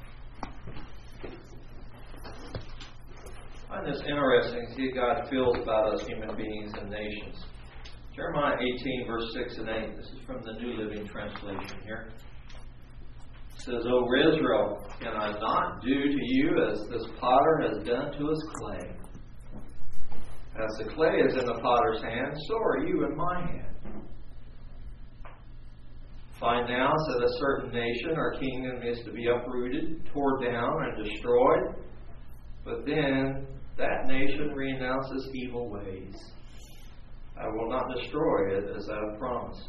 I find this interesting to see how God feels about us human beings and nations. Jeremiah 18, verse 6 and 8. This is from the New Living Translation here. It says, "O Israel, can I not do to you as this potter has done to his clay? As the clay is in the potter's hand, so are you in my hand. find out that a certain nation or kingdom is to be uprooted, torn down, and destroyed. But then that nation renounces evil ways. I will not destroy it as I have promised.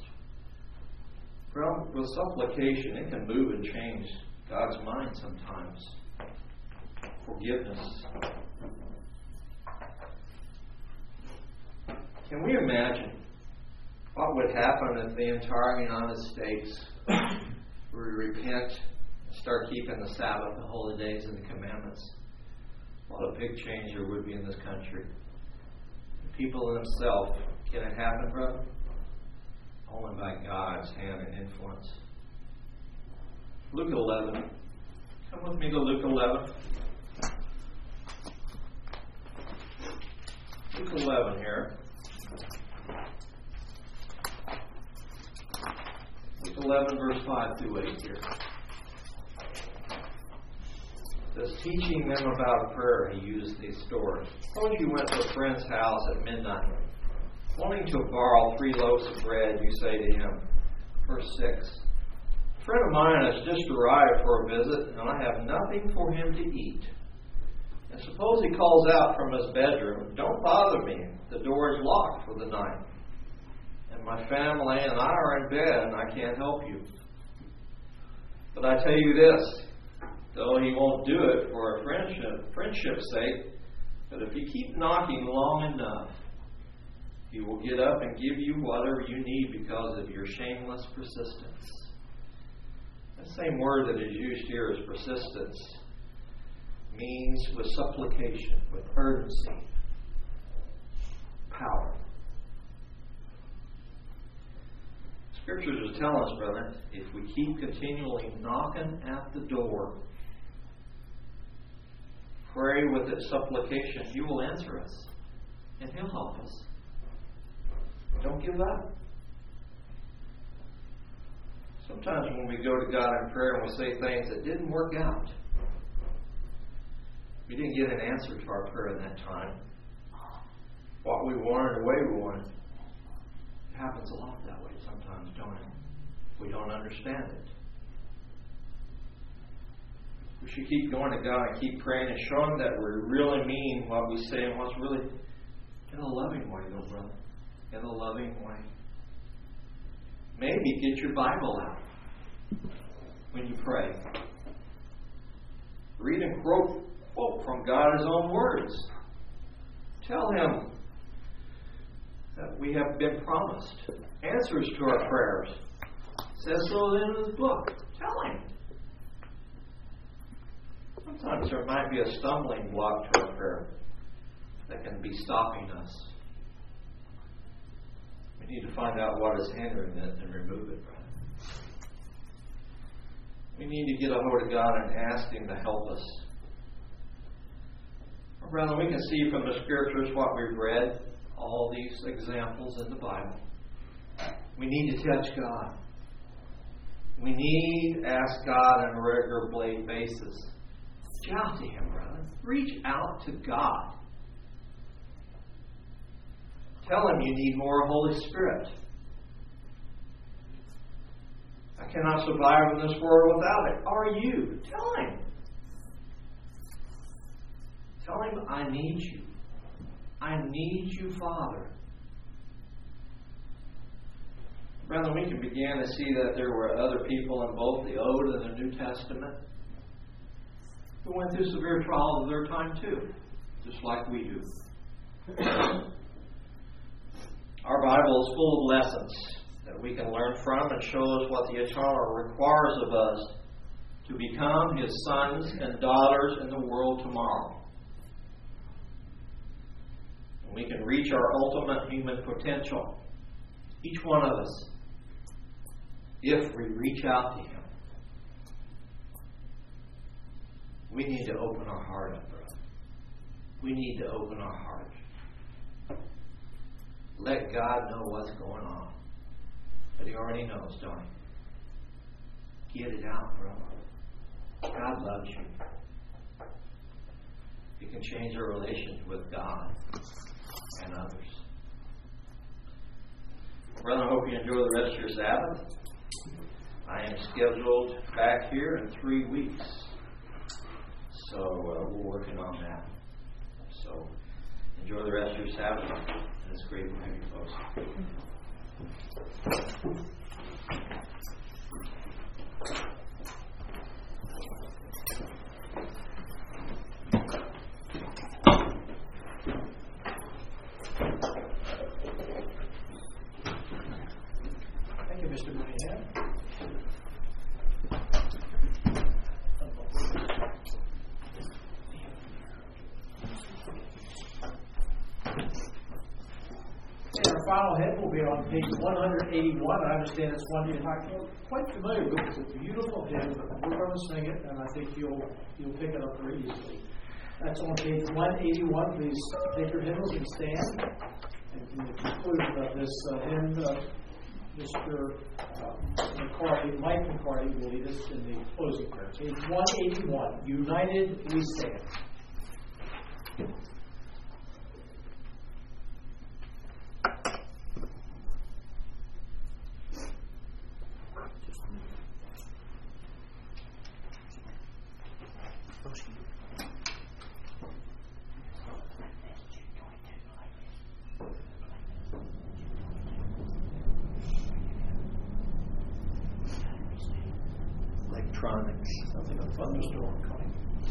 With supplication, it can move and change God's mind sometimes. Forgiveness. Can we imagine what would happen if the entire United States would repent and start keeping the Sabbath, the holy days, and the commandments? What a big change there would be in this country. The people themselves, can it happen, brother? Only by God's hand and influence. Luke 11. Come with me to Luke 11. Luke 11 here. Luke 11, verse 5 through 8 here. It says, teaching them about prayer, he used these stories. Suppose you went to a friend's house at midnight, wanting to borrow 3 loaves of bread, you say to him, verse 6, a friend of mine has just arrived for a visit, and I have nothing for him to eat. And suppose he calls out from his bedroom, don't bother me, the door is locked for the night. And my family and I are in bed, and I can't help you. But I tell you this, though he won't do it for a friendship's sake, but if you keep knocking long enough, he will get up and give you whatever you need because of your shameless persistence. The same word that is used here as persistence means with supplication, with urgency, power. Scriptures are telling us, brother, if we keep continually knocking at the door, pray with its supplication, He will answer us, and He'll help us. Don't give up. Sometimes when we go to God in prayer and we say things that didn't work out, we didn't get an answer to our prayer in that time. What we wanted, the way we wanted. It happens a lot that way sometimes, don't it? We don't understand it. We should keep going to God and keep praying and showing that we really mean what we say and what's really in a loving way, though, brother. In a loving way. Maybe get your Bible out when you pray. Read and quote from God's own words. Tell Him that we have been promised answers to our prayers. It says so in His book. Tell Him. Sometimes there might be a stumbling block to our prayer that can be stopping us. We need to find out what is hindering it and remove it, brother. We need to get a hold of God and ask Him to help us. Brother, we can see from the Scriptures what we've read, all these examples in the Bible. We need to touch God. We need to ask God on a regular basis. Reach out to Him, brother. Reach out to God. Tell Him you need more Holy Spirit. I cannot survive in this world without it. Are you? Tell Him. Tell Him, I need you. I need you, Father. Brethren, we can begin to see that there were other people in both the Old and the New Testament who went through severe trials of their time too, just like we do. Our Bible is full of lessons that we can learn from and show us what the Eternal requires of us to become His sons and daughters in the world tomorrow. And we can reach our ultimate human potential, each one of us, if we reach out to Him. We need to open our heart up, brother. We need to open our heart. Let God know what's going on. But He already knows, don't He? Get it out, brother. God loves you. You can change your relations with God and others. Brother, I hope you enjoy the rest of your Sabbath. I am scheduled back here in 3 weeks. So we're working on that. So enjoy the rest of your Sabbath. And it's great to have you folks. Thank you, Mr. Moynihan. And our final hymn will be on page 181. I understand it's one you're not quite familiar with. It's a beautiful hymn, but we're going to sing it, and I think you'll pick it up very easily. That's on page 181. Please take your hymnals and stand. And in the conclusion of this hymn, Mr. McCarty, Mike McCarty, will lead us in the closing prayer. Page 181. United we stand. Electronics. Sounds like a thunderstorm coming.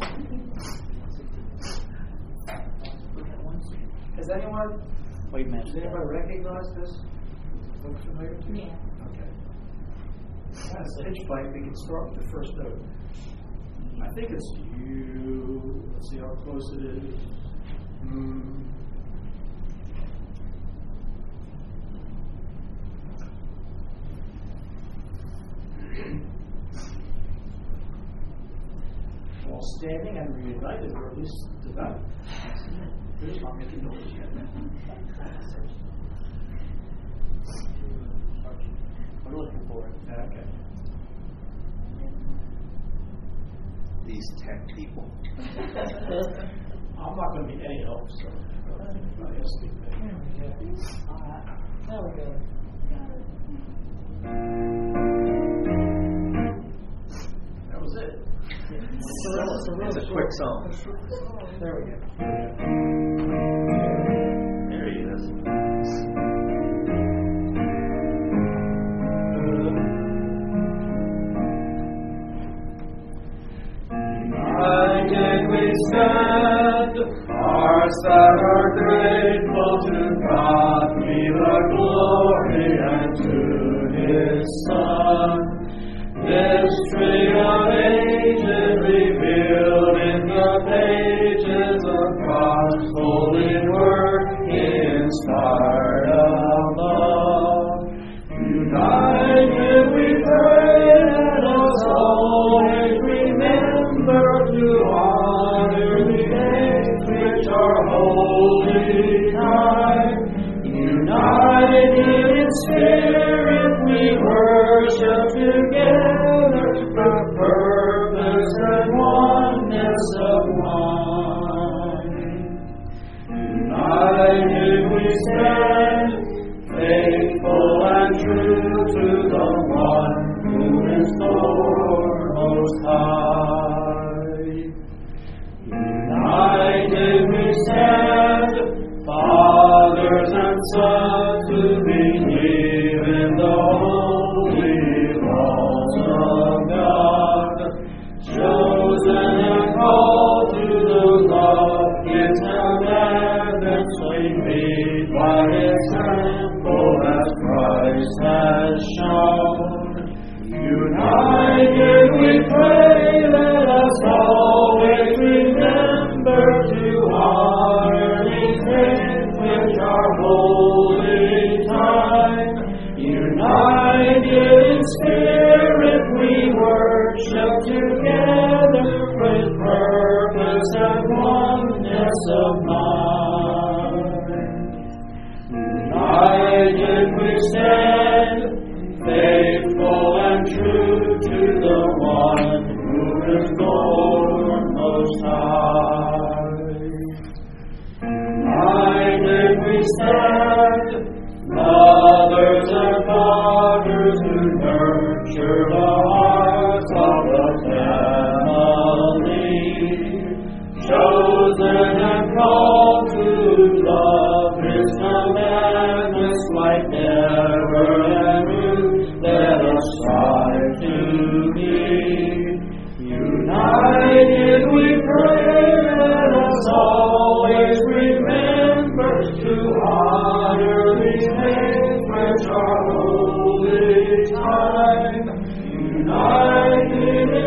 Has anyone Wait a minute. Does anybody recognize this? Look familiar to you? Yeah. Okay. That's a pitch pipe. We can start with the first note. I think it's you. Let's see how close it is. While standing and reunited, or at least devout. There's not making noise yet. We're looking for it. Okay. These tech people. I'm not going to be any help, so I just keep it. All right. There we go. That was it. It's a quick song. There we go. There he is. United we stand, hearts that are grateful to God, be the glory and to His Son. Mystery of ages revealed in the pages of God's holy work, inspired above. United we pray, let us always remember to honor the days which are holy time. United in spirit we worship together for purpose and oneness of mind. United we stand, faithful and true to the one who is Lord Most High. United we stand, fathers and sons who believe in the holy laws of God, chosen and called to the love His commandments we meet by example as Christ has shown. United we pray, let us always remember to honor these days which are holy time. United in spirit we worship together with purpose and oneness of mind. United we stand, faithful and true to the one who is Lord Most High. United we stand, mothers and fathers who nurture the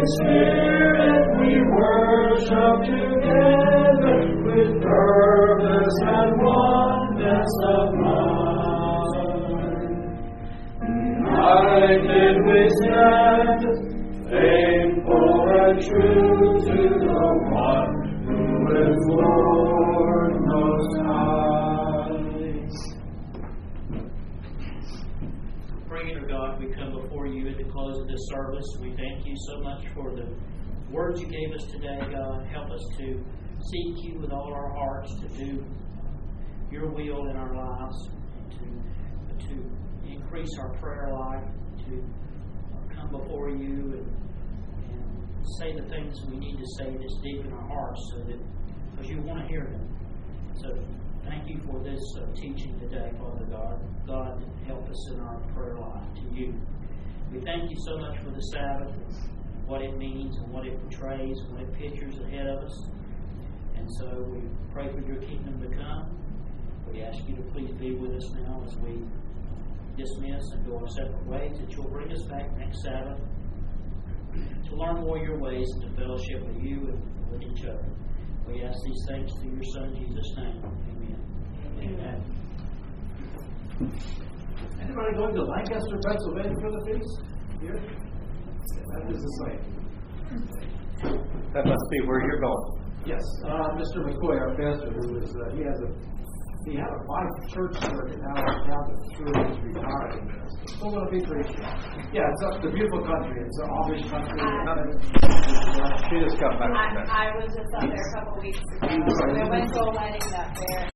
Spirit we worship together with purpose and oneness of mind. United we stand, faithful and true to the one who is Lord Most High. Creator God, we come before you at the close of this service. We thank you so much for the words you gave us today, God. Help us to seek you with all our hearts, to do your will in our lives, to increase our prayer life, to come before you and say the things we need to say that's deep in our hearts, so that because you want to hear them. So thank you for this teaching today, Father God. God, help us in our prayer life to you. We thank you so much for the Sabbath, what it means and what it portrays and what it pictures ahead of us. And so we pray for your kingdom to come. We ask you to please be with us now as we dismiss and go our separate ways, that you'll bring us back next Sabbath to learn more your ways and to fellowship with you and with each other. We ask these things through your Son, Jesus' name. Amen. Amen. Anybody going to Lancaster, Pennsylvania for the feast? Here? That is the same. That must be where you're going. Yes. Mr. McCoy, our pastor, who is, he had a 5-church circuit now to 3. He's retired. Still going to be preaching. Yeah, it's up the beautiful country. It's an Amish country. She just got back from that. I was just out there a couple weeks ago. We went to a wedding up there.